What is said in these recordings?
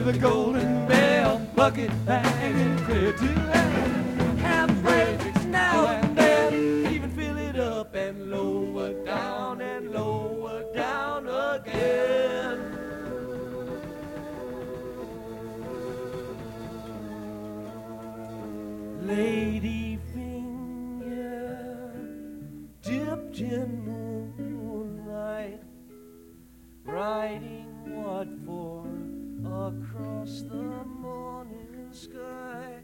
the golden bell, bucket hanging clear to heaven. Have praises now and then, even fill it up and lower down again. Lady finger dipped in moonlight, writing what for across the morning sky.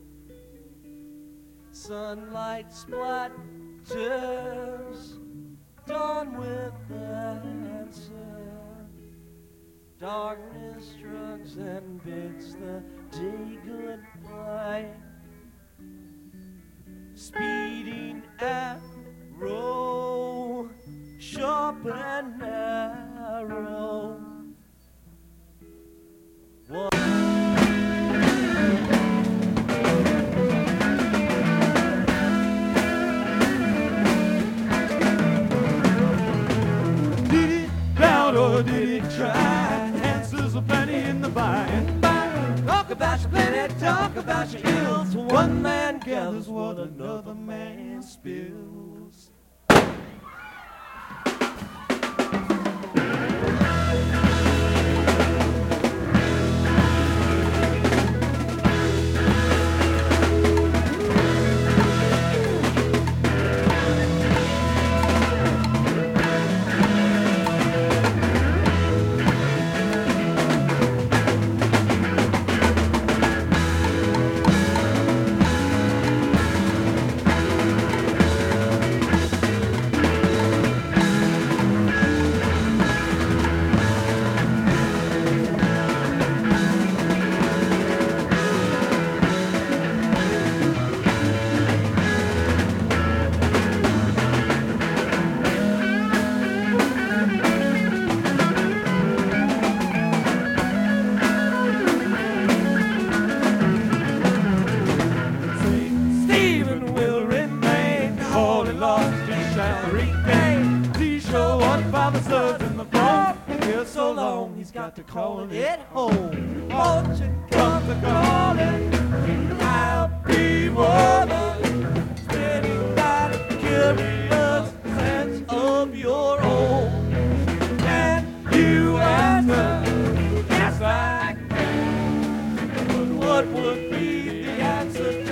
Sunlight splatters dawn with the answer. Darkness drugs and bids the day goodbye. Speeding arrow, sharp and narrow. Did it doubt or did it try? Answers are plenty in the by and by. Talk about your planet, talk about your ills. One man gathers what another man spills. Please show what Father serves in the throne. Here so long he's got to call it home. Fortune comes a calling, I'll be woman, spinning by the curious sense of your own. And you answer, yes I can. But what would be the answer?